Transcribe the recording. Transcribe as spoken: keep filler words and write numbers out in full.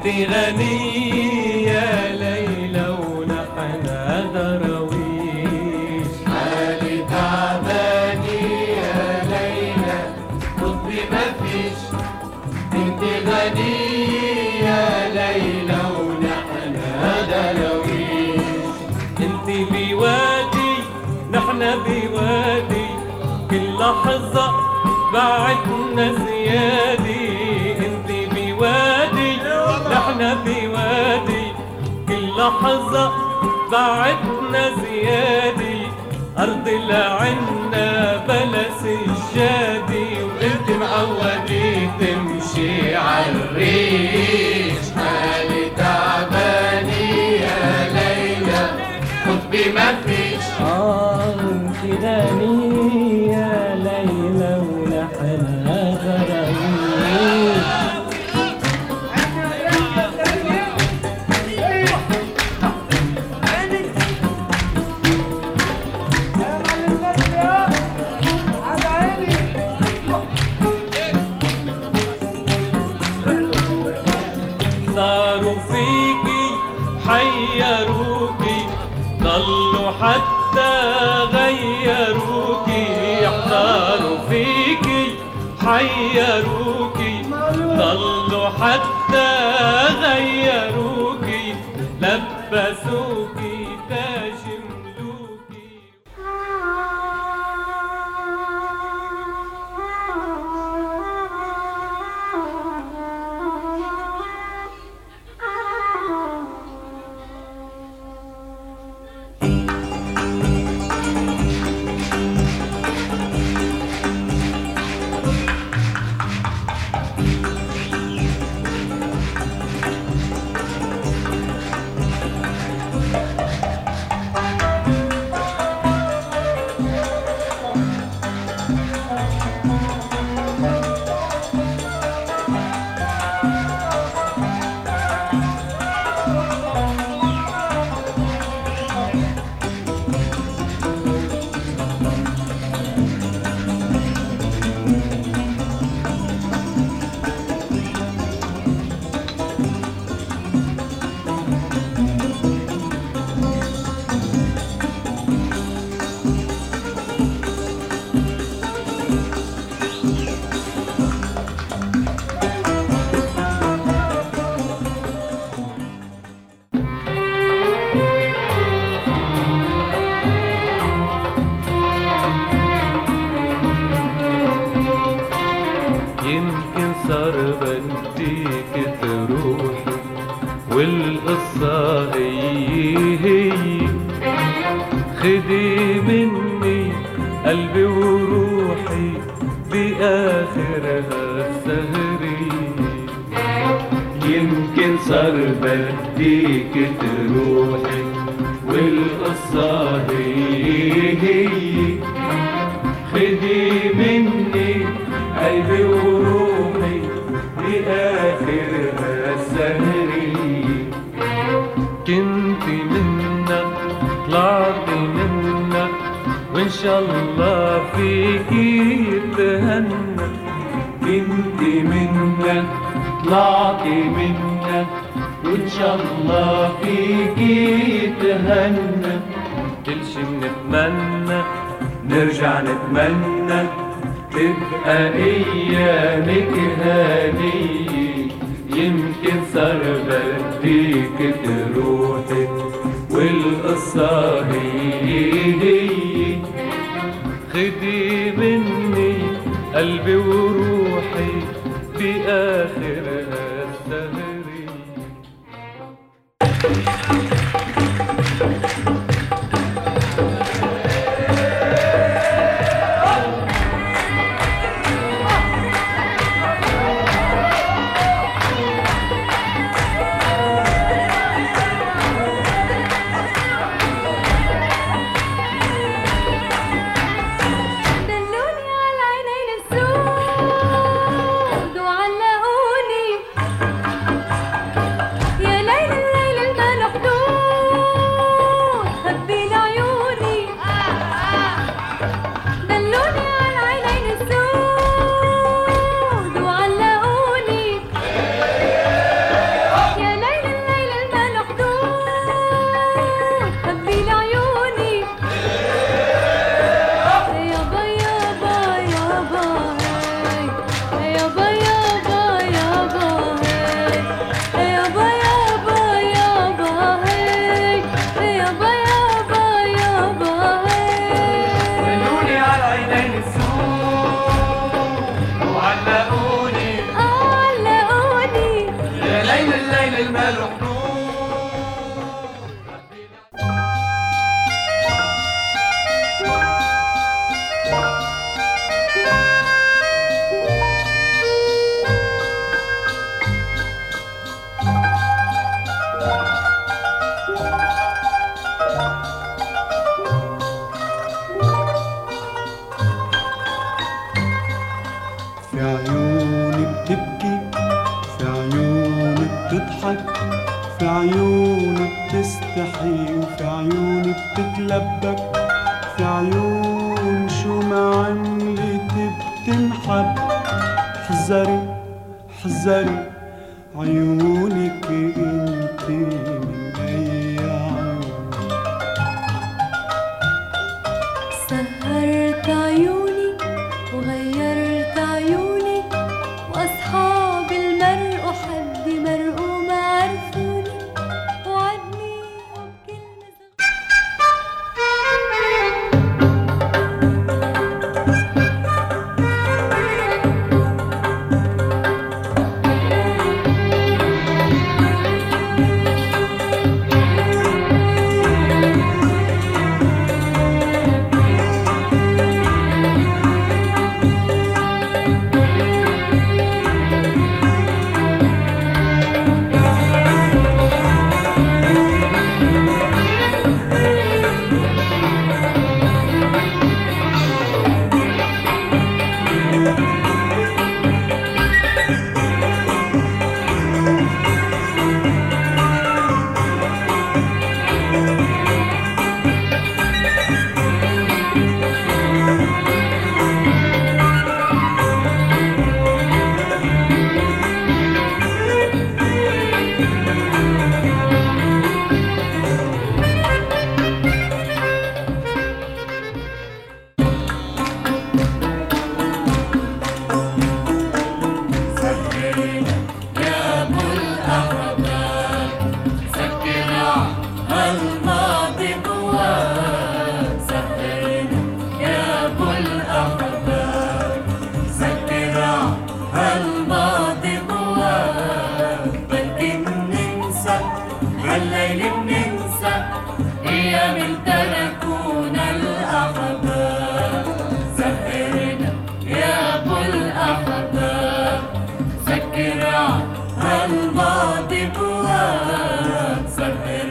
انت غنية ليلى ونحن درويش. حالي تعباني يا ليلى طبي مفيش. انت غنية ليلى ونحن درويش. انت بوادي نحن بوادي كل لحظة بعدنا زيادي. انت بوادي نحن بوادي كل لحظة بعدنا زيادي. أرض العنا بلا سجادي وانت معودي تمشي عالريش. حالي تعباني يا ليلى طبي مفيش. آه انت غنية ليلى ونحن درويش. صاروا فيكي حيروكي ضلوا حتى غيروكي. احتاروا فيكي حيروكي ضلوا حتى غيروكي. لبسوكي تاج ملوكي. يمكن صار بديك تروحي والقصة هي هي. خدي مني قلبي وروحي بآخرها السهري. يمكن صار بديك تروحي والقصة هي هي. خدي مني قلبي وروحي بآخرها السهري. كنت منك طلعت منك وإن شاء الله فيكي يتهنى. كنت منك طلعت منك وإن شاء الله فيكي يتهنى. كل شي بنتمنى نرجع نتمنى تبقى ايامك هانية. يمكن صار بديك تروحي والقصة هي هي. خدي مني قلبي وروحي بآخرها السهري. يا ليل الليل المنحدود بتضحك، في عيوني بتستحي، وفي عيوني بتتلبك، في عيون شو ما عملت بتنحب. حذري حذري عيونك انت من اي عيون. سهرت عيوني وغيرت عيوني، واصحاب المرء حد مرء ما عرفوني، وعدني وبكلمة الليل بننسى أيام تركونا الأحباب. سهرنا يا أبو الأحباب، سكر هالماضي بواب. سهرنا